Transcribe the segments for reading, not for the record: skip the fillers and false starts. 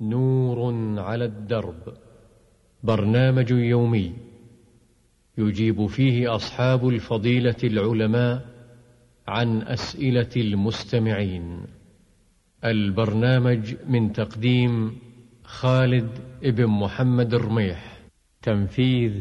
نور على الدرب، برنامج يومي يجيب فيه أصحاب الفضيلة العلماء عن أسئلة المستمعين. البرنامج من تقديم خالد ابن محمد الرميح، تنفيذ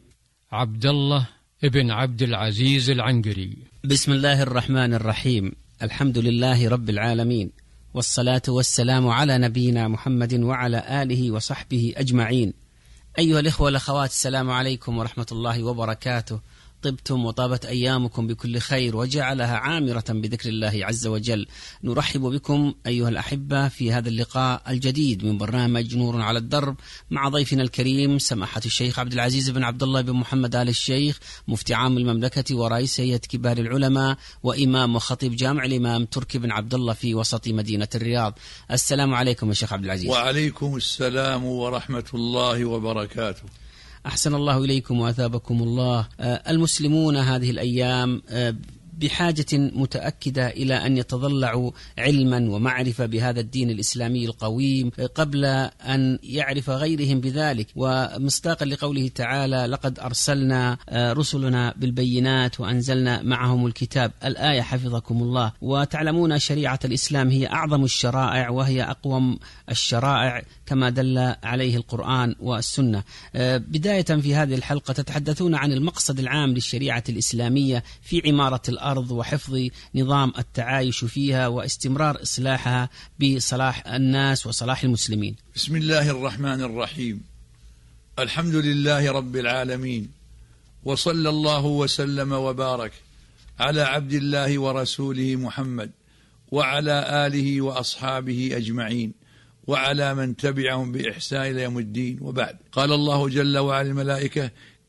عبد الله ابن عبد العزيز العنقري. بسم الله الرحمن الرحيم. الحمد لله رب العالمين، والصلاة والسلام على نبينا محمد وعلى آله وصحبه أجمعين. أيها الإخوة والأخوات، السلام عليكم ورحمة الله وبركاته. طبتم وطابت أيامكم بكل خير وجعلها عامرة بذكر الله عز وجل. نرحب بكم أيها الأحبة في هذا اللقاء الجديد من برنامج نور على الدرب مع ضيفنا الكريم سماحة الشيخ عبد العزيز بن عبد الله بن محمد آل الشيخ، مفتي عام المملكة ورئيس هيئة كبار العلماء وإمام وخطيب جامع الإمام تركي بن عبد الله في وسط مدينة الرياض. السلام عليكم يا شيخ عبد العزيز. وعليكم السلام ورحمة الله وبركاته. أحسن الله إليكم وأثابكم الله. المسلمون هذه الأيام بحاجة متأكدة إلى أن يتضلعوا علما ومعرفة بهذا الدين الإسلامي القويم قبل أن يعرف غيرهم بذلك، ومصداقا لقوله تعالى: لقد أرسلنا رسلنا بالبينات وأنزلنا معهم الكتاب، الآية حفظكم الله. وتعلمون شريعة الإسلام هي أعظم الشرائع وهي أقوم الشرائع كما دل عليه القرآن والسنة. بداية في هذه الحلقة تتحدثون عن المقصد العام للشريعة الإسلامية في عمارة الأرض وحفظ نظام التعايش فيها واستمرار إصلاحها بصلاح الناس وصلاح المسلمين. بسم الله الرحمن الرحيم. الحمد لله رب العالمين، وصلى الله وسلم وبارك على عبد الله ورسوله محمد وعلى آله وأصحابه أجمعين وعلى من تبعهم بإحسان إلى يوم الدين، وبعد. قال الله جل وعلا الملائكة: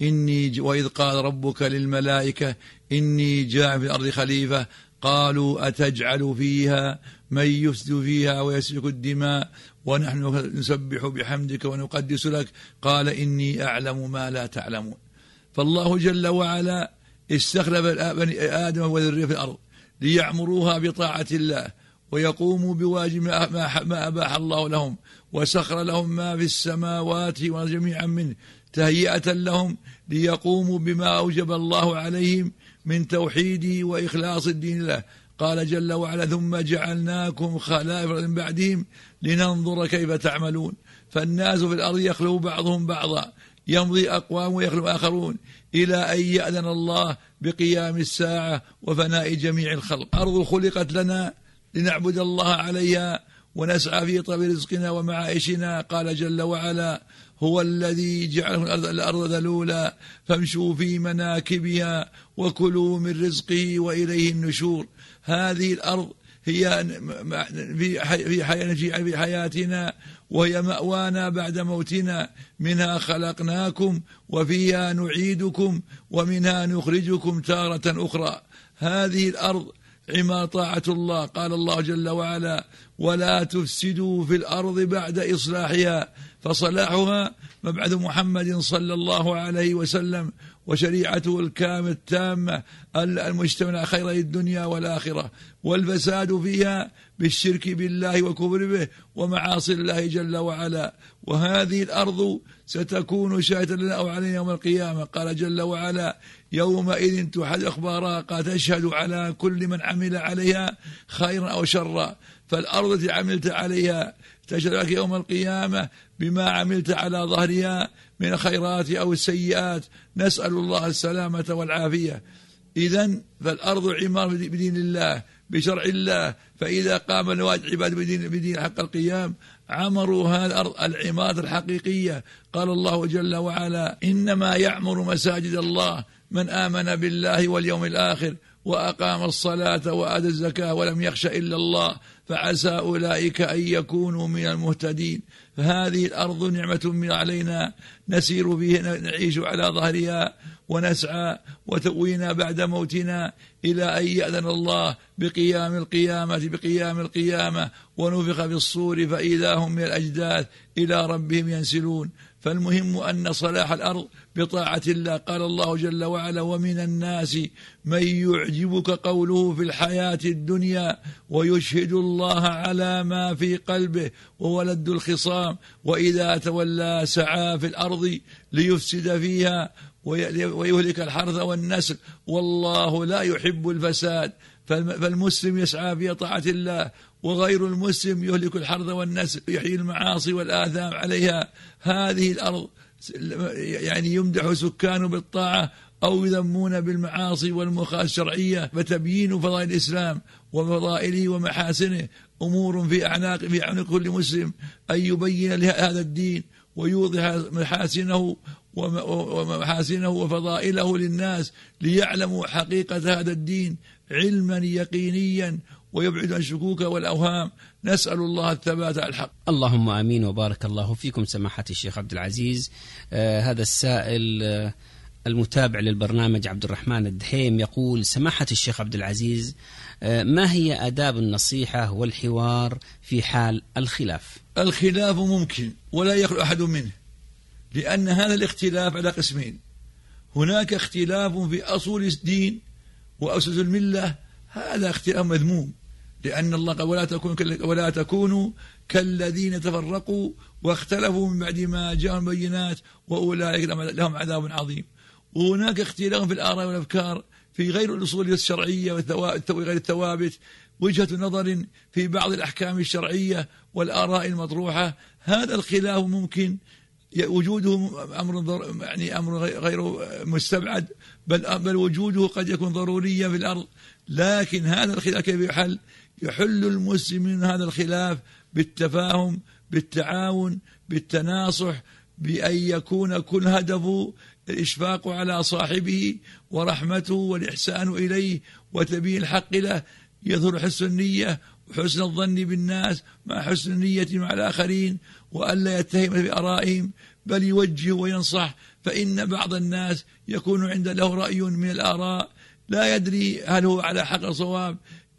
وإذ قال ربك للملائكة إني جاعل في الأرض خليفة قالوا أتجعل فيها من يفسد فيها ويسفك الدماء ونحن نسبح بحمدك ونقدس لك قال إني أعلم ما لا تعلمون. فالله جل وعلا استخلف بني آدم وذريته في الأرض ليعمروها بطاعة الله ويقوموا بواجب ما أباح الله لهم، وسخر لهم ما في السماوات وجميعا منه تهيئة لهم ليقوموا بما أوجب الله عليهم من توحيده وإخلاص الدين له. قال جل وعلا: ثم جعلناكم خلائف من بعدهم لننظر كيف تعملون. فالناس في الأرض يخلو بعضهم بعضا، يمضي أقوام ويخلو آخرون، إلى أن يأذن الله بقيام الساعة وفناء جميع الخلق. أرض خلقت لنا لنعبد الله عليها ونسعى في طلب رزقنا ومعائشنا. قال جل وعلا: هو الذي جعل الأرض ذلولا فامشوا في مناكبها وكلوا من رزقه وإليه النشور. هذه الأرض هي في حياتنا وهي مأوانا بعد موتنا، منها خلقناكم وفيها نعيدكم ومنها نخرجكم تارة أخرى. هذه الأرض عما طاعة الله. قال الله جل وعلا: ولا تفسدوا في الأرض بعد إصلاحها. فصلاحها مبعث محمد صلى الله عليه وسلم وشريعته الكاملة التامة المشتملة على خيري الدنيا والآخرة، والفساد فيها بالشرك بالله والكفر به ومعاصي الله جل وعلا. وهذه الأرض ستكون شاهدة لنا أو علينا يوم القيامة. قال جل وعلا: يومئذ تحدث أخبارها تشهد على كل من عمل عليها خيرا أو شرا. فالأرض التي عملت عليها تشهد لك يوم القيامة بما عملت على ظهرها من الخيرات أو السيئات. نسأل الله السلامة والعافية. إذن فالأرض عمار بدين الله بشرع الله، فإذا قام الواجب عباد بدين حق القيام عمروا هذه الأرض العمارة الحقيقية. قال الله جل وعلا: إنما يعمر مساجد الله من آمن بالله واليوم الآخر وأقام الصلاة وآتى الزكاة ولم يخش إلا الله فعسى أولئك أن يكونوا من المهتدين. فهذه الأرض نعمة من علينا نسير فيها، نعيش على ظهرها ونسعى وتؤوينا بعد موتنا إلى أن يأذن الله بقيام القيامة ونفخ في الصور فإذا هم من الأجداث إلى ربهم ينسلون. فالمهم أن صلاح الأرض بطاعة الله. قال الله جل وعلا: ومن الناس من يعجبك قوله في الحياة الدنيا ويشهد الله على ما في قلبه وولد الخصام، وإذا تولى سعى في الأرض ليفسد فيها ويهلك الحرث والنسل، والله لا يحب الفساد. فالمسلم يسعى في طاعة الله، وغير المسلم يهلك الحرث والنسل، يحيي المعاصي والآثام عليها. هذه الأرض يعني يمدح سكانه بالطاعة أو يذمون بالمعاصي والمخالفات الشرعية. فتبيين فضائل الإسلام وفضائله ومحاسنه أمور في أعناق كل مسلم، أن يبين هذا الدين ويوضح محاسنه وفضائله للناس ليعلموا حقيقة هذا الدين علما يقينيا ويبعد عن الشكوك والأوهام. نسأل الله الثبات على الحق. اللهم آمين. وبارك الله فيكم سماحة الشيخ عبد العزيز. هذا السائل المتابع للبرنامج عبد الرحمن الدحيم يقول: سماحة الشيخ عبد العزيز، ما هي آداب النصيحة والحوار في حال الخلاف؟ الخلاف ممكن ولا يخلو أحد منه، لأن هذا الاختلاف على قسمين: هناك اختلاف في أصول الدين وأسس الملة، هذا اختلاف مذموم، لأن الله قال: ولا تكونوا كالذين تفرقوا واختلفوا من بعد ما جاءهم البينات وأولئك لهم عذاب عظيم. وهناك اختلاف في الآراء والأفكار في غير الأصول الشرعية وغير الثوابت، وجهة نظر في بعض الأحكام الشرعية والآراء المطروحة. هذا الخلاف ممكن وجوده أمر غير مستبعد، بل وجوده قد يكون ضروريا في الأرض. لكن هذا الخلاف كيف يحل؟ يحل المسلمين هذا الخلاف بالتفاهم، بالتعاون، بالتناصح، بأن يكون كل هدفه الإشفاق على صاحبه ورحمته والإحسان إليه وتبيين الحق له. يظهر حسن النية وحسن الظن بالناس مع حسن النية مع الآخرين، وألا يتهم بآرائهم بل يوجه وينصح. فإن بعض الناس يكون عند له رأي من الآراء لا يدري هل هو على حق صواب،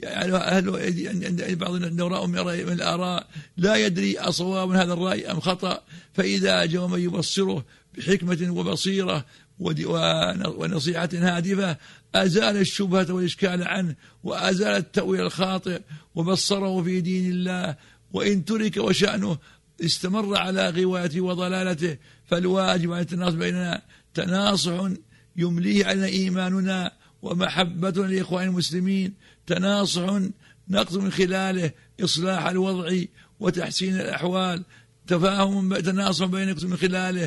يعني بعض النوراء من الآراء لا يدري أصواب هذا الرأي أم خطأ. فإذا جاء من يبصره بحكمة وبصيرة ونصيحة هادفة أزال الشبهة والإشكال عنه، وأزال التأويل الخاطئ، وبصره في دين الله. وإن ترك وشأنه استمر على غوايته وضلالته، فالواجب أن يتناصح بيننا تناصح يمليه علينا إيماننا ومحبتنا لإخوان المسلمين، تناصح نقصد من خلاله إصلاح الوضع وتحسين الأحوال، تفاهم تناصح بينكم من خلاله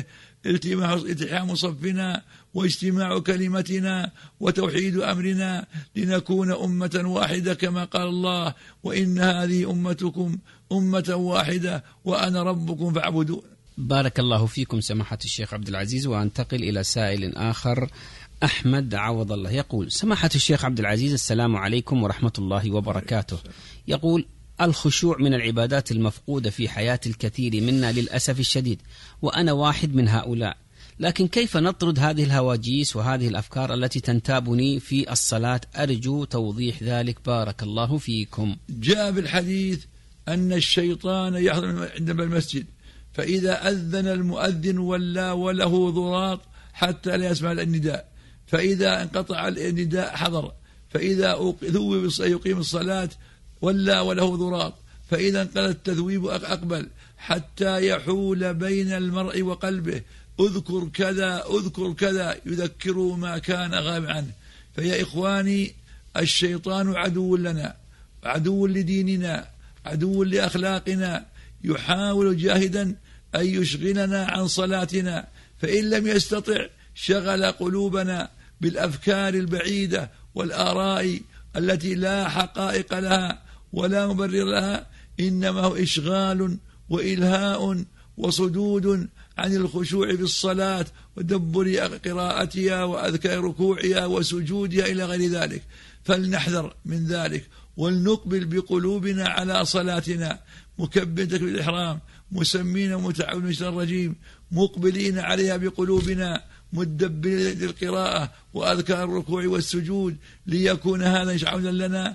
التحام صفنا واجتماع كلمتنا وتوحيد أمرنا لنكون أمة واحدة كما قال الله: وإن هذه أمتكم أمة واحدة وأنا ربكم فاعبدون. بارك الله فيكم سماحة الشيخ عبد العزيز. وأنتقل إلى سائل آخر، أحمد عوض الله، يقول: سماحة الشيخ عبد العزيز، السلام عليكم ورحمة الله وبركاته. يقول: الخشوع من العبادات المفقودة في حياة الكثير منا للأسف الشديد، وأنا واحد من هؤلاء، لكن كيف نطرد هذه الهواجيس وهذه الأفكار التي تنتابني في الصلاة؟ أرجو توضيح ذلك، بارك الله فيكم. جاء بالحديث أن الشيطان يحضر عندما المسجد، فإذا أذن المؤذن وله ضراط حتى لا يسمع النداء، فإذا انقطع النداء حضر، فإذا ذوب يقيم الصلاة وله ضراط، فإذا انقل التذويب أقبل حتى يحول بين المرء وقلبه: اذكر كذا اذكر كذا، يذكر ما كان غاب عنه. فيا إخواني، الشيطان عدو لنا، عدو لديننا، عدو لأخلاقنا، يحاول جاهدا أن يشغلنا عن صلاتنا، فإن لم يستطع شغل قلوبنا بالأفكار البعيدة والآراء التي لا حقائق لها ولا مبرر لها، إنما هو إشغال وإلهاء وصدود عن الخشوع بالصلاة ودبر قراءتها وأذكار ركوعها وسجودها إلى غير ذلك. فلنحذر من ذلك، ولنقبل بقلوبنا على صلاتنا مكبرين تكبير الإحرام، مسمين ومتعاونين من الشيطان الرجيم، مقبلين عليها بقلوبنا، مدبرين للقراءة وأذكار الركوع والسجود، ليكون هذا شعونا لنا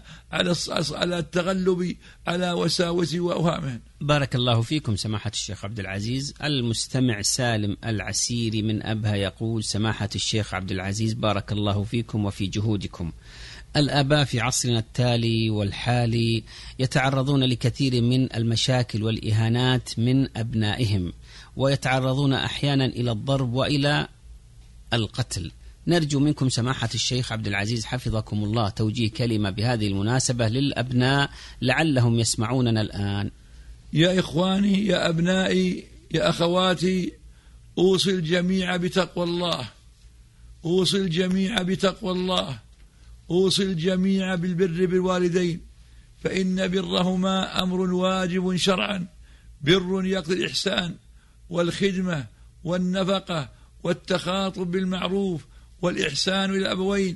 على التغلب على وساوس وأوهامه. بارك الله فيكم سماحة الشيخ عبد العزيز. المستمع سالم العسيري من أبها يقول: سماحة الشيخ عبد العزيز، بارك الله فيكم وفي جهودكم. الآباء في عصرنا التالي والحالي يتعرضون لكثير من المشاكل والإهانات من أبنائهم، ويتعرضون أحيانا إلى الضرب وإلى القتل. نرجو منكم سماحة الشيخ عبد العزيز حفظكم الله توجيه كلمة بهذه المناسبة للأبناء لعلهم يسمعوننا الآن. يا إخواني، يا أبنائي، يا أخواتي، أوصي الجميع بتقوى الله، أوصي الجميع بتقوى الله، أوصي الجميع بالبر بالوالدين، فإن برهما أمر واجب شرعا. بر يقتضي الإحسان والخدمة والنفقة والتخاطب بالمعروف والإحسان إلى الأبوين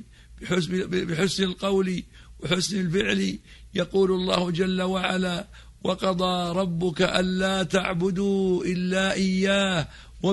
بحسن القول وحسن الفعل. يقول الله جل وعلا: وقضى ربك ألا تعبدوا إلا إياه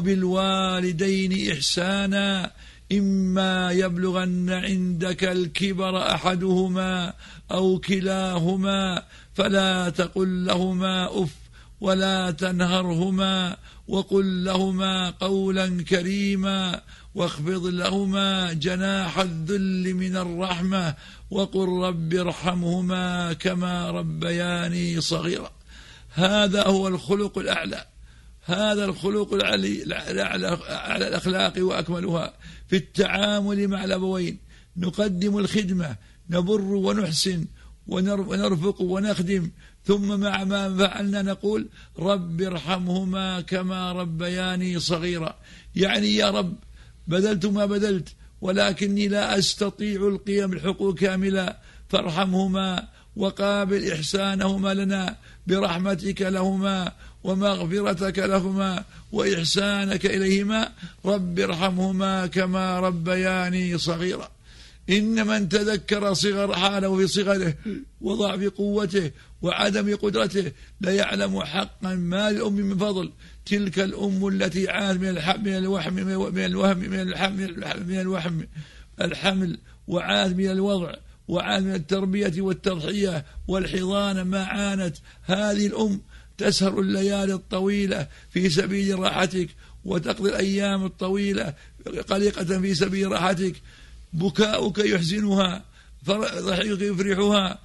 وبالوالدين إحسانا إما يبلغن عندك الكبر أحدهما أو كلاهما فلا تقل لهما أف ولا تنهرهما وقل لهما قولا كريما واخفض لهما جناح الذل من الرحمة وقل رب ارحمهما كما ربياني صغيرا. هذا هو الخلق الأعلى، هذا الخلق الأعلى على الأخلاق وأكملها في التعامل مع الأبوين. نقدم الخدمة، نبر ونحسن ونرفق ونخدم، ثم مع ما فعلنا نقول رب ارحمهما كما ربياني صغيرا. يعني يا رب بذلت ما بذلت ولكني لا أستطيع القيام بالحقوق كاملة، فارحمهما وقابل إحسانهما لنا برحمتك لهما ومغفرتك لهما وإحسانك إليهما. رب ارحمهما كما ربياني صغيرا. إن من تذكر صغر حاله في صغره وضعف قوته وعدم قدرته لا يعلم حقا ما للأم من فضل. تلك الأم التي عانت من الحمل وعانت من الوضع وعانت من التربية والتضحية والحضانة ما عانت. هذه الأم تسهر الليالي الطويلة في سبيل راحتك وتقضي الأيام الطويلة قلقة في سبيل راحتك. بكاؤك يحزنها، ضحكك يفرحها،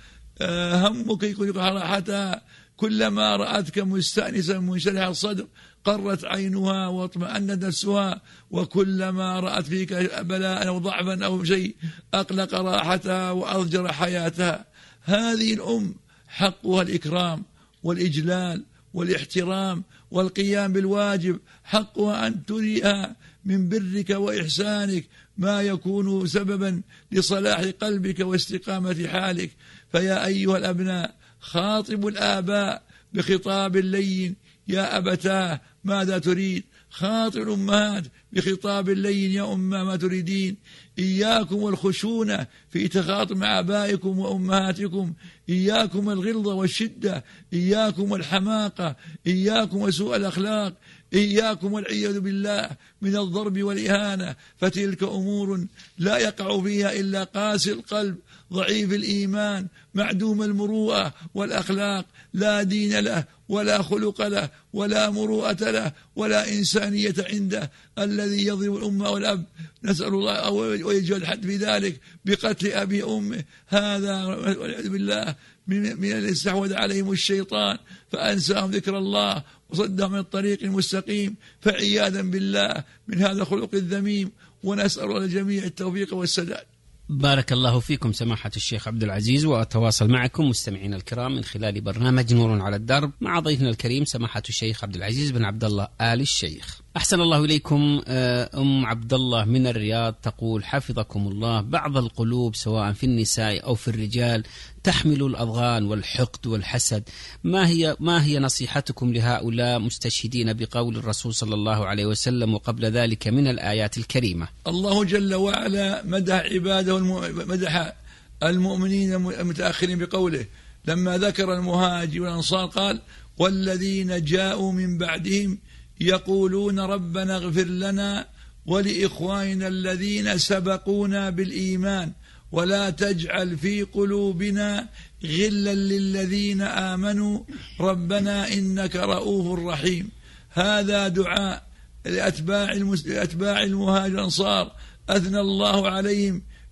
همك يكون راحتها. كلما رأتك مستأنسا منشرح الصدر قرت عينها واطمأنت نفسها، وكلما رأت فيك بلاء أو ضعفا أو شيء أقلق راحتها وأضجر حياتها. هذه الأم حقها الإكرام والإجلال والاحترام والقيام بالواجب، حقها أن تريها من برك وإحسانك ما يكون سببا لصلاح قلبك واستقامة حالك. فيا أيها الأبناء خاطبوا الآباء بخطاب لين: يا أبتاه ماذا تريد؟ خاطب الأمهات بخطاب لين: يا أمة ما تريدين؟ إياكم والخشونة في تخاطب مع آبائكم وأمهاتكم، إياكم الغلظة والشدة، إياكم الحماقة، إياكم وسوء الأخلاق، إياكم والعياذ بالله من الضرب والإهانة، فتلك أمور لا يقع فيها إلا قاسي القلب ضعيف الإيمان معدوم المروءة والأخلاق، لا دين له ولا خلق له ولا مروءة له ولا إنسانية عنده، الذي يضرب الأمة والأب. نسأل الله ويجعل الحد في ذلك بقتل أبي أمه. هذا والعياذ بالله من اللي استحوذ عليهم الشيطان فأنساهم ذكر الله وصدهم من الطريق المستقيم، فعياذا بالله من هذا الخلق الذميم. ونسأل الجميع التوفيق والسداد. بارك الله فيكم سماحة الشيخ عبد العزيز، وأتواصل معكم مستمعين الكرام من خلال برنامج نور على الدرب مع ضيفنا الكريم سماحة الشيخ عبد العزيز بن عبد الله آل الشيخ. أحسن الله إليكم. أم عبد الله من الرياض تقول: حفظكم الله، بعض القلوب سواء في النساء أو في الرجال تحمل الأضغان والحقد والحسد، ما هي نصيحتكم لهؤلاء مستشهدين بقول الرسول صلى الله عليه وسلم وقبل ذلك من الآيات الكريمة؟ الله جل وعلا مدح عباده مدح المؤمنين المتأخرين بقوله لما ذكر المهاجر والأنصار قال: والذين جاءوا من بعدهم يقولون ربنا اغفر لنا ولإخواننا الذين سبقونا بالإيمان ولا تجعل في قلوبنا غلا للذين آمنوا ربنا إنك رؤوف رحيم. هذا دعاء لأتباع المهاجر والأنصار أثنى الله عليهم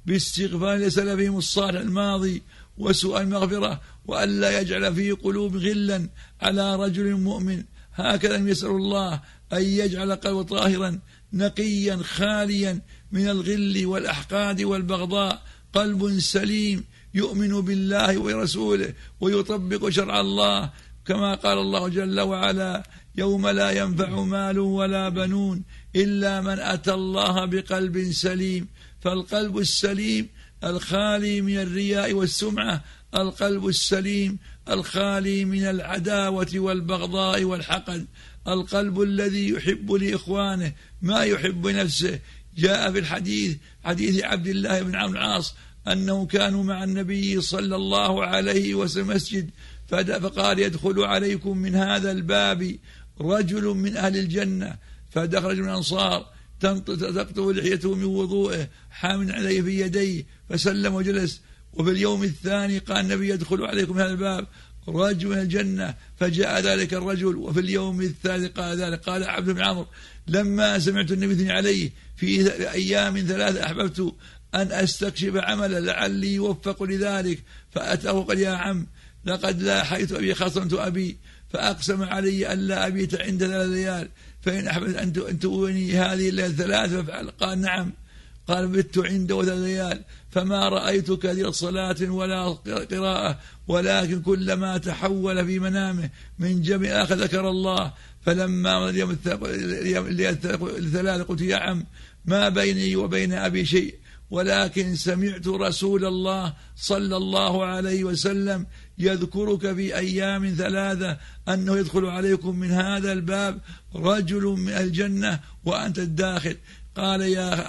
باستغفار لسلفهم الصالح الماضي وسوء المغفرة، وألا يجعل في قلوب غلا على رجل مؤمن. هكذا يسأل الله أن يجعل قلبه طاهرا نقيا خاليا من الغل والأحقاد والبغضاء، قلب سليم يؤمن بالله ورسوله ويطبق شرع الله، كما قال الله جل وعلا: يوم لا ينفع مال ولا بنون إلا من أتى الله بقلب سليم. فالقلب السليم الخالي من الرياء والسمعة، القلب السليم الخالي من العداوة والبغضاء والحقد، القلب الذي يحب لإخوانه ما يحب نفسه. جاء في الحديث حديث عبد الله بن عمرو العاص أنه كانوا مع النبي صلى الله عليه وسلم مسجد، فقال: يدخل عليكم من هذا الباب رجل من أهل الجنة. فدخل من الأنصار تقطع لحيته من وضوءه حامل عليه في يديه، فسلم وجلس. وفي اليوم الثاني قال النبي: يدخل عليكم من هذا الباب رجل من الجنة، فجاء ذلك الرجل. وفي اليوم الثالث قال ذلك. قال عبد بن عمرو: لما سمعت النبي يثني عليه في أيام 3 أحببت أن أستكشف عملا لعلي يوفق لذلك، فأتاه قال: يا عم، لقد لاحيت أبي خصمت أبي، فأقسم علي ألا أبيت عند 3 ليال، فإن أحببت أن تؤوني هذه الليالي 3 فافعل. قال: نعم. قال: بت عنده 3 ليال، فما رأيت كثير صلاة ولا قراءة، ولكن كلما تحول في منامه من جمع آخر ذكر الله. فلما اليوم 3 قلت: يا عم، ما بيني وبين أبي شيء، ولكن سمعت رسول الله صلى الله عليه وسلم يذكرك في أيام 3 أنه يدخل عليكم من هذا الباب رجل من الجنة وأنت الداخل. قال: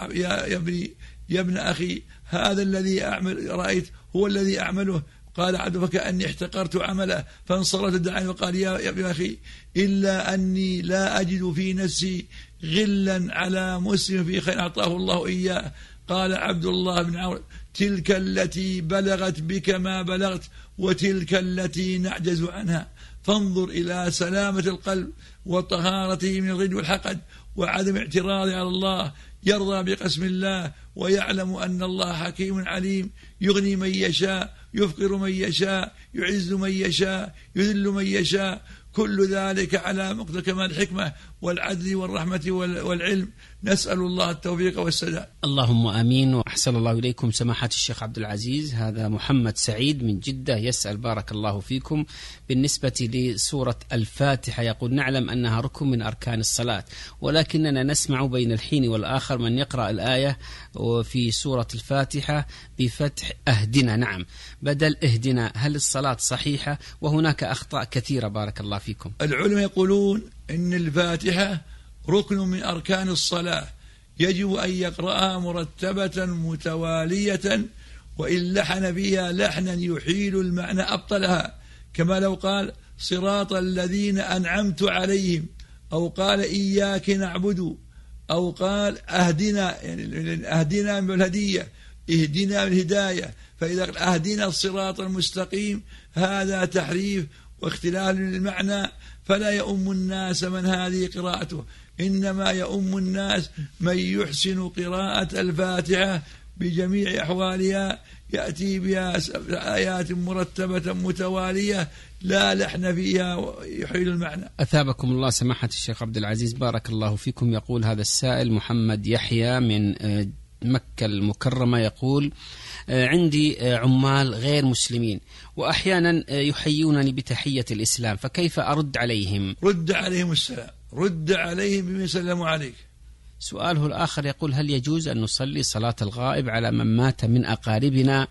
يا ابن أخي، هذا الذي رأيت هو الذي أعمله. قال عبد: فكأني احتقرت عمله، فانصرفت الداعي وقال: يا ابن أخي، إلا أني لا أجد في نفسي غلا على مسلم في خير أعطاه الله إياه. قال عبد الله بن عمرو: تلك التي بلغت بك ما بلغت، وتلك التي نعجز عنها. فانظر إلى سلامة القلب وطهارته من الغل والحقد وعدم اعتراض على الله، يرضى بقسم الله ويعلم أن الله حكيم عليم، يغني من يشاء، يفقر من يشاء، يعز من يشاء، يذل من يشاء، كل ذلك على مقتضى كمال الحكمة والعدل والرحمة والعلم. نسأل الله التوفيق والسداد. اللهم آمين. وأحسن الله إليكم سماحة الشيخ عبد العزيز. هذا محمد سعيد من جدة يسأل: بارك الله فيكم، بالنسبة لسورة الفاتحة يقول: نعلم أنها ركن من أركان الصلاة، ولكننا نسمع بين الحين والآخر من يقرأ الآية في سورة الفاتحة بفتح أهدنا، نعم، بدل اهدنا. هل الصلاة صحيحة؟ وهناك أخطاء كثيرة بارك الله فيكم. العلماء يقولون إن الفاتحة ركن من أركان الصلاة، يجب أن يقرأها مرتبة متوالية، وإن لحن فيها لحنا يحيل المعنى أبطلها، كما لو قال: صراط الذين أنعمت عليهم، أو قال: إياك نعبد، أو قال: أهدنا، يعني أهدنا من الهدية، اهدنا من الهداية. فإذا أهدنا الصراط المستقيم هذا تحريف واختلاف للمعنى، فلا يؤم الناس من هذه قراءته، إنما يؤم الناس من يحسن قراءة الفاتحة بجميع أحوالها، يأتي بها آيات مرتبة متوالية لا لحن فيها يحيل المعنى. أثابكم الله سماحة الشيخ عبد العزيز، بارك الله فيكم. يقول هذا السائل محمد يحيى من مكة المكرمة، يقول: عندي عمال غير مسلمين وأحيانا يحيونني بتحية الإسلام، فكيف أرد عليهم؟ رد عليهم السلام، رد عليهم بما سلموا عليك. سؤاله الآخر يقول: هل يجوز أن نصلي صلاة الغائب على من مات من أقاربنا،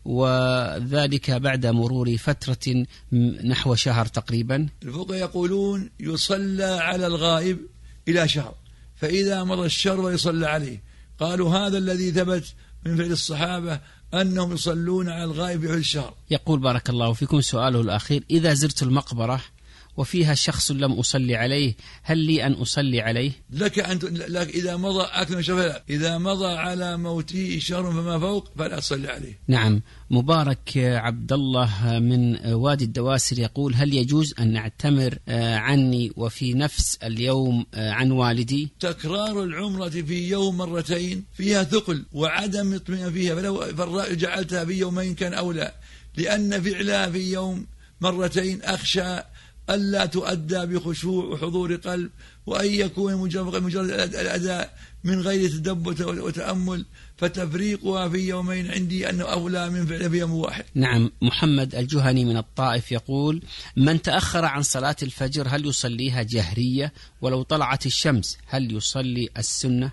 وذلك بعد مرور فترة نحو شهر تقريبا؟ الفقهاء يقولون يصلى على الغائب إلى شهر، فإذا مر الشهر ويصلى عليه. قالوا هذا الذي ثبت من فعل الصحابة أنهم يصلون على الغائب في الشهر. يقول: بارك الله فيكم، سؤاله الأخير: إذا زرت المقبرة وفيها شخص لم أصلي عليه، هل لي أن أصلي عليه؟ لك إذا مضى أكثر من شهر، إذا مضى على موته شهر فما فوق فلا تصلي عليه. نعم. مبارك عبد الله من وادي الدواسر يقول: هل يجوز أن نعتمر عني وفي نفس اليوم عن والدي؟ تكرار العمرة في يوم مرتين فيها ثقل وعدم اطمئنان فيها، فلو جعلتها في يومين كان أولى، لأن فعلها في يوم مرتين أخشى ألا تؤدى بخشوع وحضور قلب، وأن يكون مجرد الأداء من غير تدبر وتأمل، فتفريقها في يومين عندي أنه أولى من فعلها في يوم واحد. نعم. محمد الجهني من الطائف يقول: من تأخر عن صلاة الفجر هل يصليها جهرية؟ ولو طلعت الشمس هل يصلي السنة؟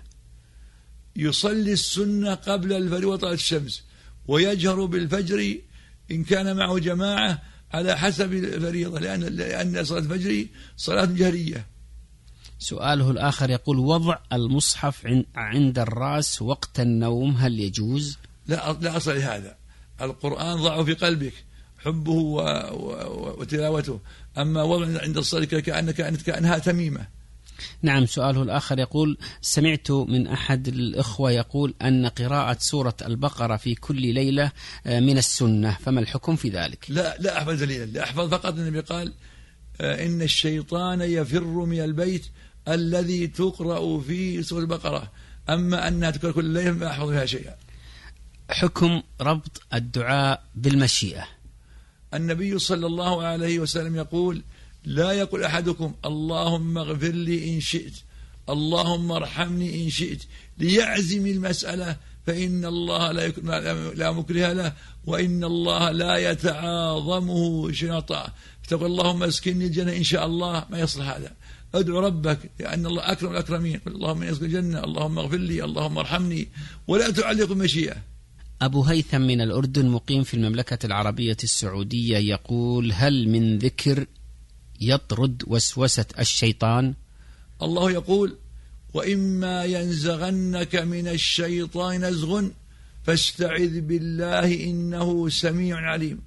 يصلي السنة قبل الفجر وطلعت الشمس، ويجهر بالفجر إن كان معه جماعة على حسب الفريضة، لأن صلاة الفجر صلاة جهرية. سؤاله الآخر يقول: وضع المصحف عند الرأس وقت النوم هل يجوز؟ لا أصل لهذا. القرآن ضعه في قلبك، حبه وتلاوته، أما وضع عند الصلاة كأنها تميمة. نعم. سؤاله الآخر يقول: سمعت من أحد الإخوة يقول أن قراءة سورة البقرة في كل ليلة من السنة، فما الحكم في ذلك؟ لا أحفظ دليلا، لا أحفظ، فقط النبي قال: إن الشيطان يفر من البيت الذي تقرأ فيه سورة البقرة، أما أنها تقرأ كل ليلة ما أحفظ فيها شيئا. حكم ربط الدعاء بالمشيئة. النبي صلى الله عليه وسلم يقول: لا يقول أحدكم اللهم اغفر لي إن شئت، اللهم ارحمني إن شئت، ليعزم المسألة، فإن الله لا مكره له، وإن الله لا يتعاظمه شنطا. فتقول اللهم اسكنني الجنة إن شاء الله، ما يصلح هذا. ادعو ربك لأن الله أكرم الأكرمين، اللهم اسكن الجنة، اللهم اغفر لي، اللهم ارحمني، ولا تعلق المشيئة. أبو هيثم من الأردن مقيم في المملكة العربية السعودية يقول: هل من ذكر يطرد وسوسة الشيطان؟ الله يقول: وإما ينزغنك من الشيطان نزغ فاستعذ بالله إنه سميع عليم.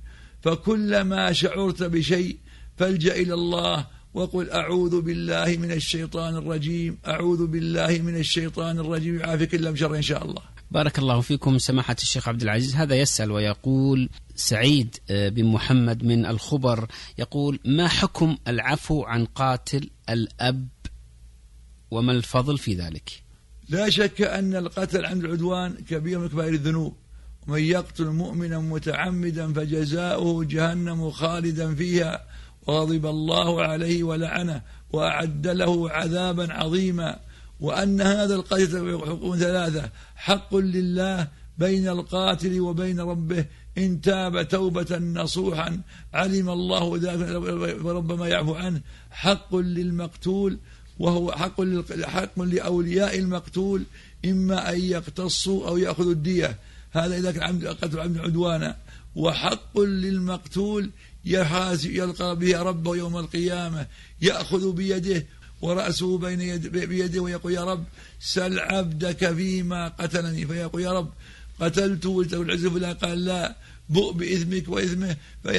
فكلما شعرت بشيء فالجأ إلى الله وقل أعوذ بالله من الشيطان الرجيم، أعوذ بالله من الشيطان الرجيم، يعافيك الله من شر إن شاء الله. بارك الله فيكم سماحة الشيخ عبد العزيز. هذا يسأل ويقول: سعيد بن محمد من الخبر يقول: ما حكم العفو عن قاتل الأب وما الفضل في ذلك؟ لا شك أن القتل عن العدوان كبير من كبائر الذنوب، ومن يقتل مؤمنا متعمدا فجزاؤه جهنم خالدا فيها وغضب الله عليه ولعنه وأعد له عذابا عظيما. وأن هذا القتل حقوق ثلاثة: حق لله بين القاتل وبين ربه إن تاب توبة نصوحا علم الله ذلك وربما يعفو عنه. حق للمقتول وهو حق لأولياء المقتول، إما أن يقتصوا أو يأخذوا الدية، هذا إذا كان قتل عمد عدوانا. وحق للمقتول يلقى به ربه يوم القيامة، يأخذ بيده ورأسه بيده ويقول: يا رب سل عبدك فيما قتلني، فيقول: يا رب قتلته العزة فلا، قال: لا، بؤ بإثمك وإثمه،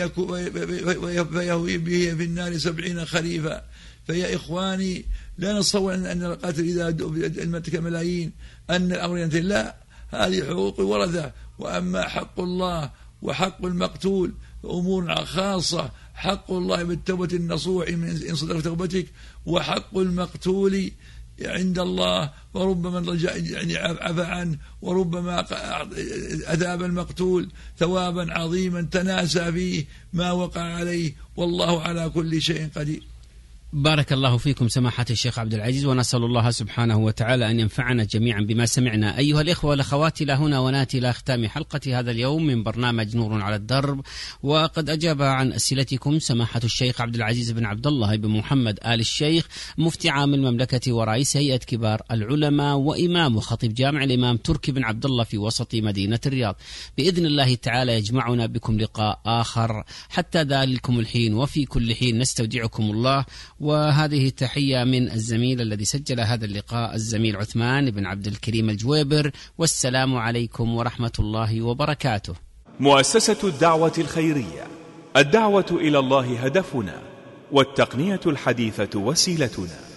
فيهوي به في النار 70 خريفا. فيا إخواني لا نتصور أن القاتل إذا المتك ملايين أن الأمر ينتهي، لا، هذه حقوق ورثة. وأما حق الله وحق المقتول أمور خاصة، حق الله بالتوبة النصوح إن صدق توبتك، وحق المقتول عند الله، وربما يعني عفى عنه، وربما أثاب المقتول ثوابا عظيما تناسى فيه ما وقع عليه، والله على كل شيء قدير. بارك الله فيكم سماحة الشيخ عبد العزيز، ونسأل الله سبحانه وتعالى أن ينفعنا جميعا بما سمعنا. أيها الإخوة والأخوات، إلى هنا ونأتي إلى ختام حلقة هذا اليوم من برنامج نور على الدرب، وقد أجاب عن أسئلتكم سماحة الشيخ عبد العزيز بن عبد الله بن محمد آل الشيخ، مفتي عام المملكة ورئيس هيئة كبار العلماء وإمام وخطيب جامع الإمام تركي بن عبد الله في وسط مدينة الرياض. بإذن الله تعالى يجمعنا بكم لقاء آخر، حتى ذلكم الحين وفي كل حين نستودعكم الله. وهذه تحية من الزميل الذي سجل هذا اللقاء، الزميل عثمان بن عبد الكريم الجويبر، والسلام عليكم ورحمة الله وبركاته. مؤسسة الدعوة الخيرية، الدعوة إلى الله هدفنا، والتقنية الحديثة وسيلتنا.